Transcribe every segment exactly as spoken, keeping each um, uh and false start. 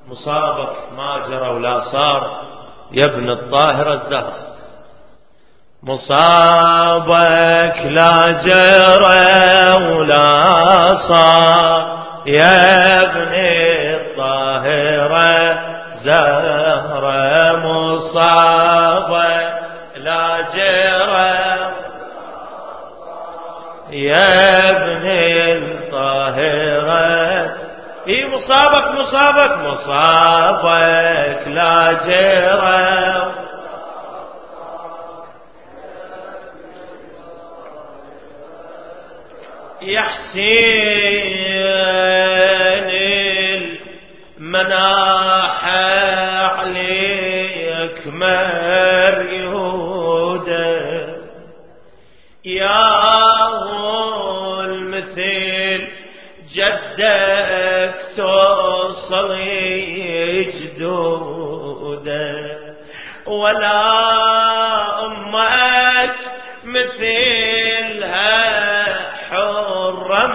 مصابك ما جرى ولا صار يا ابن الطاهرة الزهر، مصابك لا جرى ولا صار يا ابن الطاهرة زهرة، مصابك لا جرى يا ابن الطاهرة، اي مصابك مصابك مصابك لا جرى، يا حسين المناحة عليك مريودة، يا المثل جدك توصل جدوده، ولا أمك مثلها حرة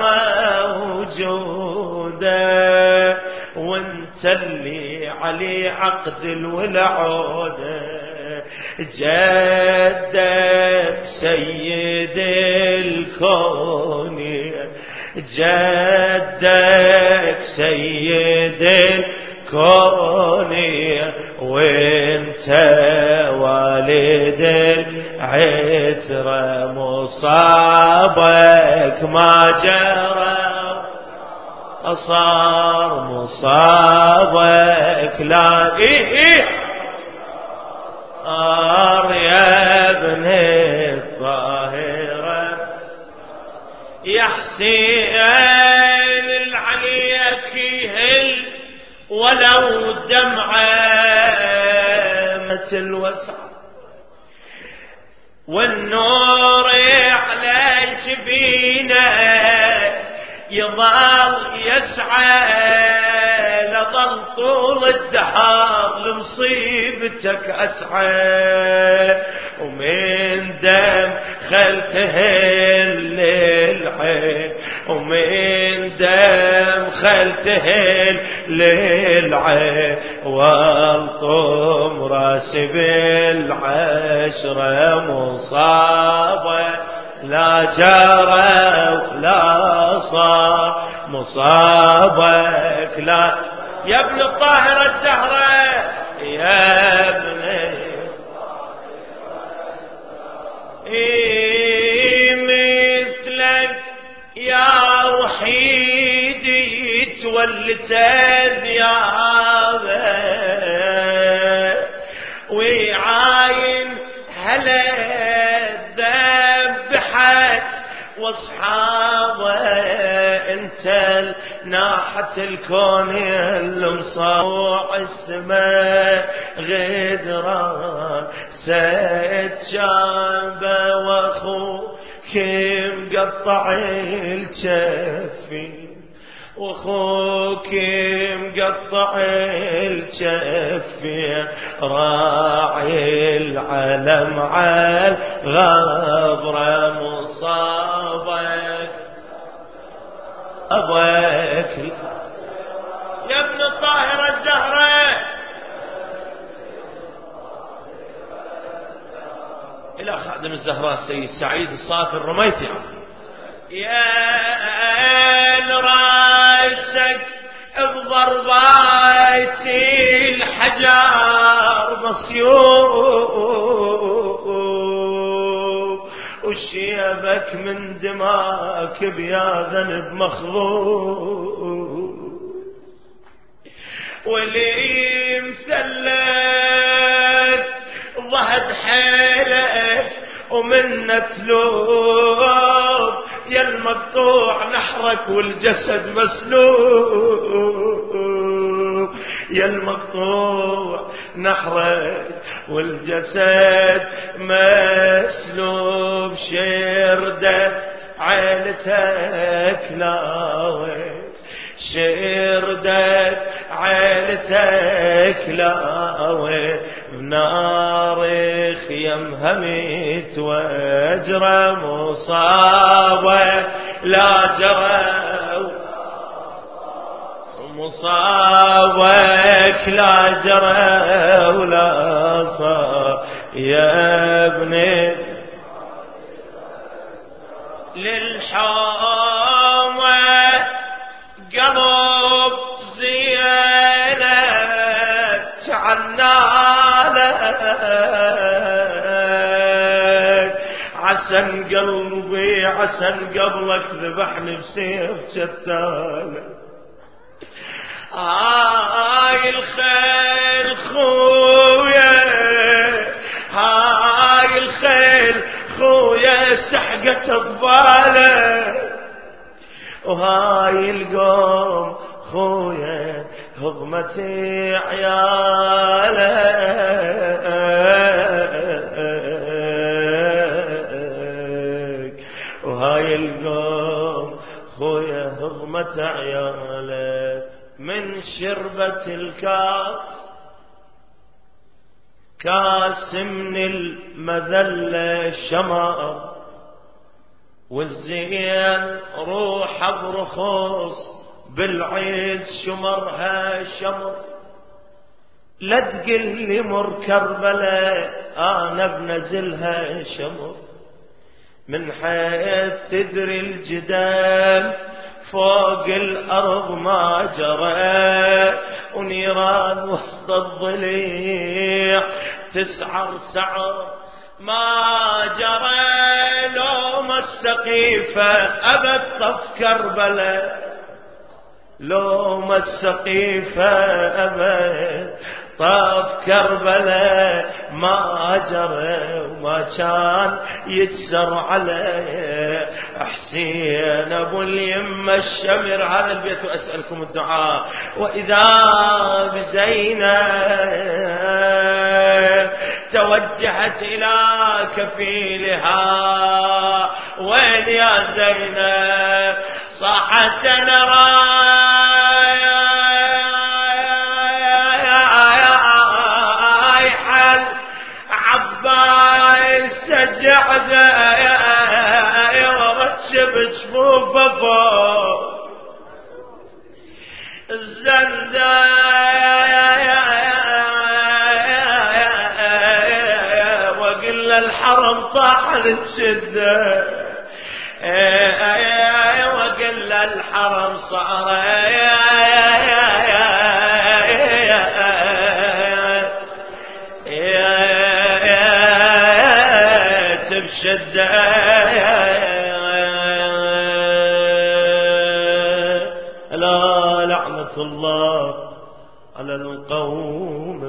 موجودة، وانت اللي علي عقد الولعودة، جدك سيد الكون، جدك سيد الكون، وانت والد العترة، مصابك ما جرى صار، مصابك لا إيه صار يا ابن الطاهرة، يا حسين العليك يهل ولو دمعة مثل وسع، والنور على جبينه يظل يسعى، لظل طول الدهر لمصيبتك أسعى، ومن دم خلته للعين، ومن دم خلته للعين، والطم راسي بالعشرة، مصابة لا جرى ولا صار، مصابك لا يا ابن الطاهرة الزهرة، يا ابن إيه مثلك يا وحيد يتولد ذيابه، ويعاين هلا ذبحت واصحابه، انت ناحة الكون المصاوع السماء غدران، سيد شابه واخوك مقطع الجفين، واخوك مقطع الجفين، راعي العلم على الغبرة، مصابك أبوك يا ابن الطاهرة الزهرة، إلى خادم الزهراء السيد سعيد الصافي الرميثي، يا راسك بضربات الحجار مصيوب، وشيبك من دماك بيا ذنب مخضوب، واللي مثلث ضهد حيلك ومن تلوب، يا المقطوع نحرك والجسد مسلوب، يا المقطوع نحرك والجسد مسلوب، شردة عيلتك لاوي، شردة عيلتك لاوي، بنار خيمها ميت واجرى، مصابة لا جرى، مصابك لك لا جرى ولا صار يا ابني للحومة قلب زينة عنالك عسن قلبي عسن قبلك ذبحني بسيف جتالك هاي الخيل خويا هاي الخيل خويا سحقت اطفاله وهاي القوم خويا هضمتي عياله وهاي القوم خويا هضمت عياله من شربة الكاس كاس من المذلة شمر والزين روح برخص بالعيد شمرها شمر لا تقل لي مر كربلاء انا بنزلها شمر من حيث تدري الجدال فوق الأرض ما جرى ونيران وسط الضليع تسعر سعر ما جرى لو ما السقيفة أبد طف كربلاء لو ما السقيفة أبد طاف كربلاء ما جرى وما كان يتسر عليه حسين ابو اليمة الشمر. هذا البيت واسألكم الدعاء. واذا بزينب توجهت الى كفيلها وين يا زينب صاحت نرى سجعده ورتب جفوفه فوق الزنده وقل الحرم طاح للشده وقل الحرم صار شدة لا لعنة الله على القوم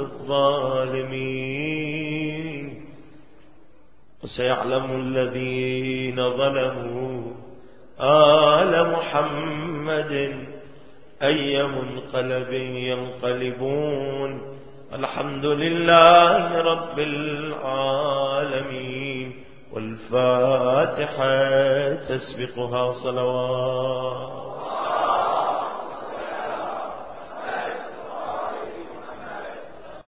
الظالمين. وسيعلم الذين ظلموا آل محمد أي منقلب ينقلبون. الحمد لله رب العالمين. والفاتحة تسبقها صلوات.